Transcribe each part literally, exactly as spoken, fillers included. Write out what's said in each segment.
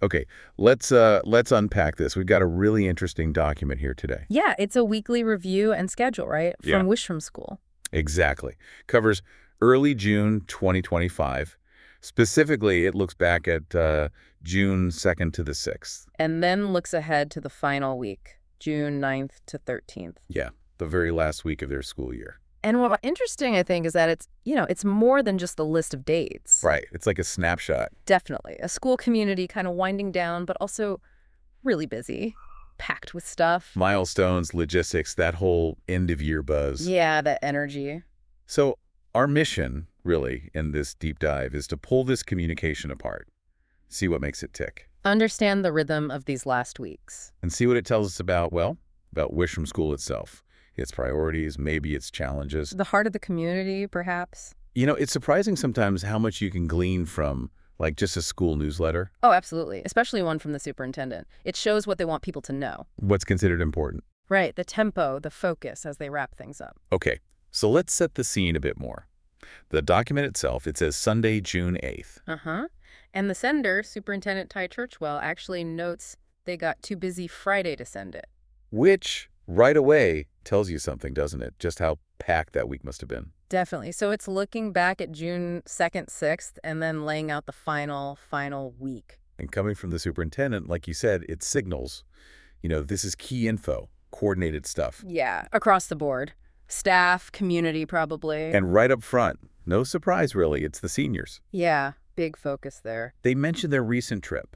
Okay, let's uh let's unpack this. We've got a really interesting document here today. Yeah, it's a weekly review and schedule, right? Yeah. From Wishram School. Exactly. Covers early June twenty twenty-five. Specifically, it looks back at uh, June second to the sixth. And then looks ahead to the final week, June ninth to thirteenth. Yeah, the very last week of their school year. And what's interesting, I think, is that it's, you know, it's more than just the list of dates. Right. It's like a snapshot. Definitely. A school community kind of winding down, but also really busy, packed with stuff. Milestones, logistics, that whole end-of-year buzz. Yeah, that energy. So our mission, really, in this deep dive is to pull this communication apart, see what makes it tick, Understand the rhythm of these last weeks. and see what it tells us about, well, about Wishram School itself, its priorities, maybe its challenges. The heart of the community, perhaps? You know, it's surprising sometimes how much you can glean from, like, just a school newsletter. Oh, absolutely. Especially one from the superintendent. It shows what they want people to know. What's considered important. Right, the tempo, the focus as they wrap things up. Okay, so let's set the scene a bit more. The document itself, it says Sunday, June eighth. Uh-huh. And the sender, Superintendent Ty Churchwell, actually notes they got too busy Friday to send it. Which, right away, tells you something, doesn't it? Just how packed that week must have been. Definitely. So it's looking back at June second, sixth, and then laying out the final, final week. And coming from the superintendent, like you said, it signals, you know, this is key info, coordinated stuff. Yeah, across the board. Staff, community, probably. And right up front, no surprise really, it's the seniors. Yeah, big focus there. They mentioned their recent trip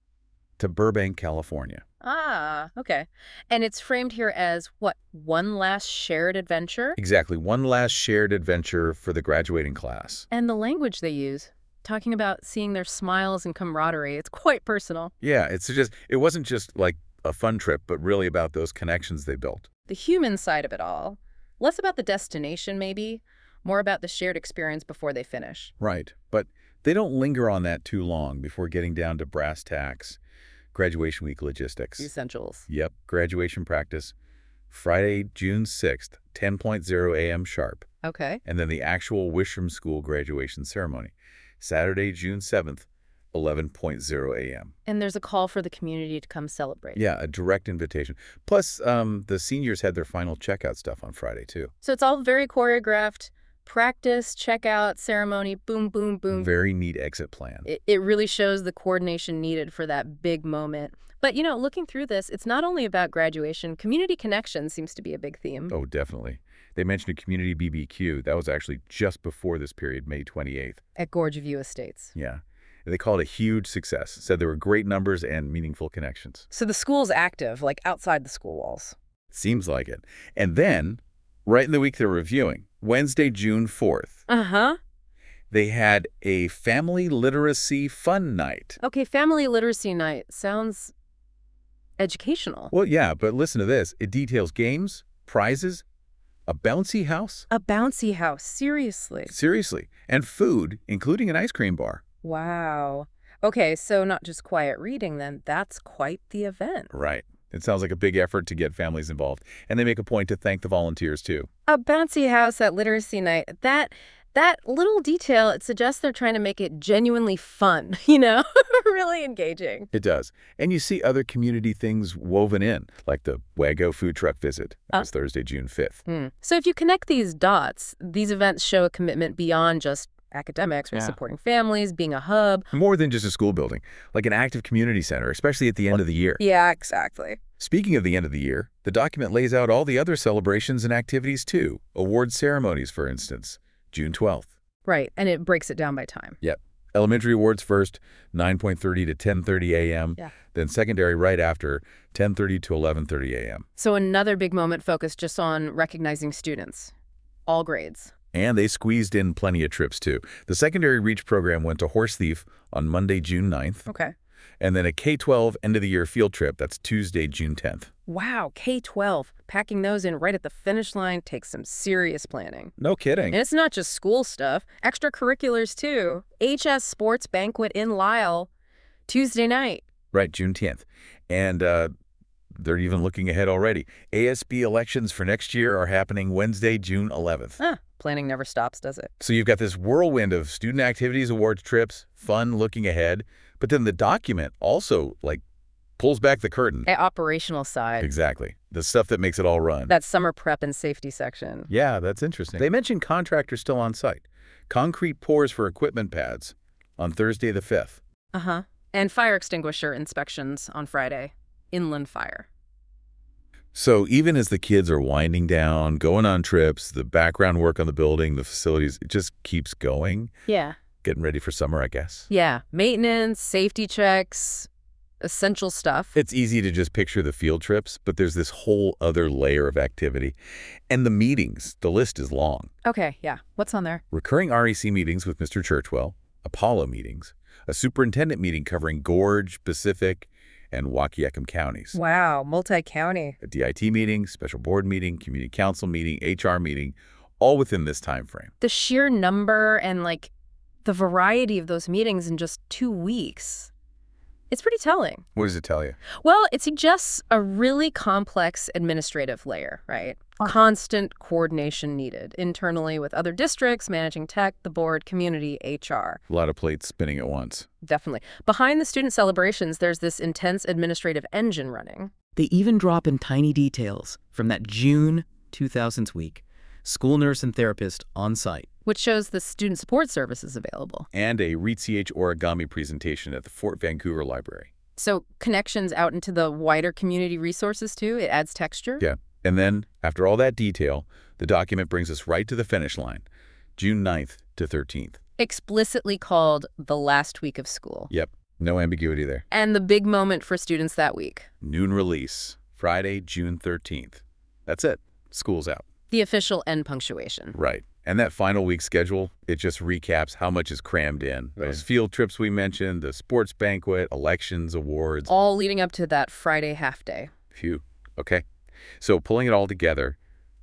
to Burbank, California. Ah, okay. And it's framed here as, what, one last shared adventure? Exactly, one last shared adventure for the graduating class. And the language they use, talking about seeing their smiles and camaraderie, it's quite personal. Yeah, it's just, it wasn't just like a fun trip, but really about those connections they built. The human side of it all. Less about the destination, maybe. More about the shared experience before they finish. Right, but they don't linger on that too long before getting down to brass tacks, graduation week logistics. Essentials. Yep, graduation practice, Friday, June sixth, ten a m sharp. Okay. And then the actual Wishram School graduation ceremony, Saturday, June seventh, eleven a m And there's a call for the community to come celebrate. Yeah, a direct invitation. Plus, um, the seniors had their final checkout stuff on Friday, too. So it's all very choreographed. Practice, checkout, ceremony, boom, boom, boom. Very neat exit plan. It, it really shows the coordination needed for that big moment. But, you know, looking through this, it's not only about graduation. Community connection seems to be a big theme. Oh, definitely. They mentioned a community B B Q. That was actually just before this period, May twenty-eighth. At Gorge View Estates. Yeah. They called it a huge success. Said there were great numbers and meaningful connections. So the school's active, like outside the school walls. Seems like it. And then, right in the week they're reviewing, Wednesday, June fourth, Uh-huh. they had a family literacy fun night. Okay, family literacy night sounds educational. Well, yeah, but listen to this. It details games, prizes, a bouncy house. A bouncy house, seriously. Seriously. And food, including an ice cream bar. Wow. Okay, so not just quiet reading then, that's quite the event. Right. It sounds like a big effort to get families involved. And they make a point to thank the volunteers, too. A bouncy house at literacy night, that that little detail, it suggests they're trying to make it genuinely fun, you know, really engaging. It does. And you see other community things woven in, like the Wago food truck visit. That Uh, was Thursday, June fifth. Hmm. So if you connect these dots, these events show a commitment beyond just academics or Yeah. supporting families, being a hub. More than just a school building, like an active community center, especially at the end of the year. Yeah, exactly. Speaking of the end of the year, the document lays out all the other celebrations and activities, too. Award ceremonies, for instance, June twelfth. Right, and it breaks it down by time. Yep. Elementary awards first, nine thirty to ten thirty a m Yeah. Then secondary right after, ten thirty to eleven thirty a m So another big moment focused just on recognizing students, all grades. And they squeezed in plenty of trips, too. The secondary reach program went to Horse Thief on Monday, June ninth. Okay. And then a K twelve end-of-the-year field trip. That's Tuesday, June tenth. Wow, K twelve. Packing those in right at the finish line takes some serious planning. No kidding. And it's not just school stuff. Extracurriculars, too. H S Sports Banquet in Lyle, Tuesday night. Right, June tenth. And uh, they're even looking ahead already. A S B elections for next year are happening Wednesday, June eleventh. Huh, planning never stops, does it? So you've got this whirlwind of student activities, awards, trips, fun looking ahead, But then the document also, like, pulls back the curtain. The operational side. Exactly. The stuff that makes it all run. That summer prep and safety section. Yeah, that's interesting. They mentioned contractors still on site. Concrete pours for equipment pads on Thursday the fifth. Uh-huh. And fire extinguisher inspections on Friday. Inland fire. So even as the kids are winding down, going on trips, the background work on the building, the facilities, it just keeps going. Yeah. Getting ready for summer, I guess. Yeah. Maintenance, safety checks, essential stuff. It's easy to just picture the field trips, but there's this whole other layer of activity. And the meetings, the list is long. Okay, yeah. What's on there? Recurring R E C meetings with Mister Churchwell, Apollo meetings, a superintendent meeting covering Gorge, Pacific, and Waukegan counties. Wow, multi-county. A D I T meeting, special board meeting, community council meeting, H R meeting, all within this time frame. The sheer number and, like, the variety of those meetings in just two weeks. It's pretty telling. What does it tell you? Well, it suggests a really complex administrative layer, right? Huh. Constant coordination needed internally with other districts, managing tech, the board, community, H R. A lot of plates spinning at once. Definitely. Behind the student celebrations, there's this intense administrative engine running. They even drop in tiny details from that June two thousands week. School nurse and therapist on site. Which shows the student support services available. And a R E C H origami presentation at the Fort Vancouver Library. So connections out into the wider community resources, too? It adds texture? Yeah. And then, after all that detail, the document brings us right to the finish line, June ninth to thirteenth. Explicitly called the last week of school. Yep. No ambiguity there. And the big moment for students that week. Noon release, Friday, June thirteenth. That's it. School's out. The official end punctuation. Right. And that final week schedule, it just recaps how much is crammed in. Right. Those field trips we mentioned, the sports banquet, elections, awards. All leading up to that Friday half day. Phew. Okay. So pulling it all together,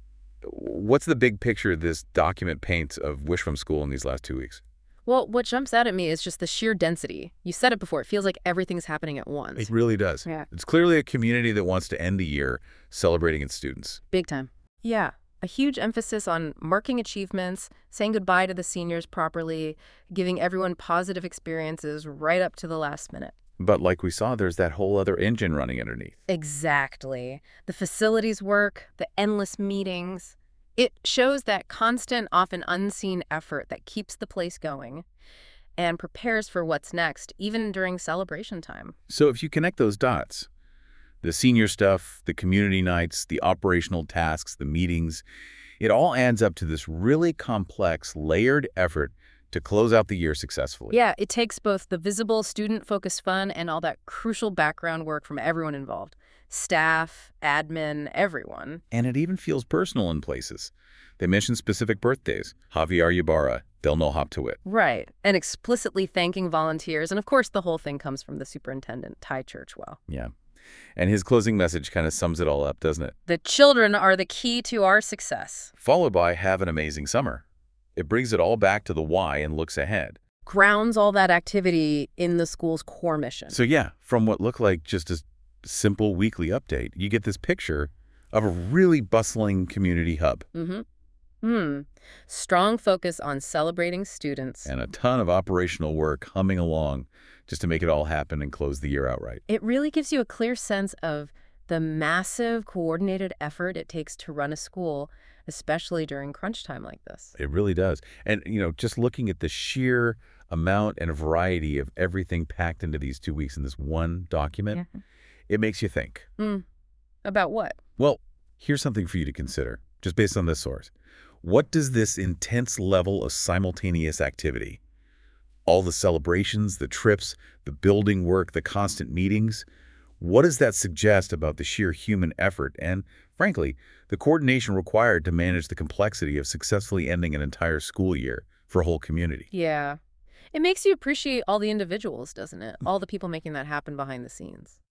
what's the big picture this document paints of Wish from School in these last two weeks? Well, what jumps out at me is just the sheer density. You said it before. It feels like everything's happening at once. It really does. Yeah. It's clearly a community that wants to end the year celebrating its students. Big time. Yeah. A huge emphasis on marking achievements, saying goodbye to the seniors properly, giving everyone positive experiences right up to the last minute. But like we saw, there's that whole other engine running underneath. Exactly. The facilities work, the endless meetings. It shows that constant, often unseen effort that keeps the place going and prepares for what's next, even during celebration time. So if you connect those dots, the senior stuff, the community nights, the operational tasks, the meetings, it all adds up to this really complex, layered effort to close out the year successfully. Yeah, it takes both the visible student-focused fun and all that crucial background work from everyone involved. Staff, admin, everyone. And it even feels personal in places. They mention specific birthdays. Javier Ybarra, Delno Hoptowit. Right, and explicitly thanking volunteers. And of course, the whole thing comes from the superintendent, Ty Churchwell. Yeah. And his closing message kind of sums it all up, doesn't it? The children are the key to our success. Followed by have an amazing summer. It brings it all back to the why and looks ahead. Grounds all that activity in the school's core mission. So yeah, from what looked like just a simple weekly update, you get this picture of a really bustling community hub. Mm-hmm. Hmm. Strong focus on celebrating students. And a ton of operational work humming along just to make it all happen and close the year outright. It really gives you a clear sense of the massive coordinated effort it takes to run a school, especially during crunch time like this. It really does. And, you know, just looking at the sheer amount and variety of everything packed into these two weeks in this one document, Yeah. It makes you think. Mm. About what? Well, here's something for you to consider, just based on this source. What does this intense level of simultaneous activity, all the celebrations, the trips, the building work, the constant meetings, what does that suggest about the sheer human effort and, frankly, the coordination required to manage the complexity of successfully ending an entire school year for a whole community? Yeah. It makes you appreciate all the individuals, doesn't it? All the people making that happen behind the scenes.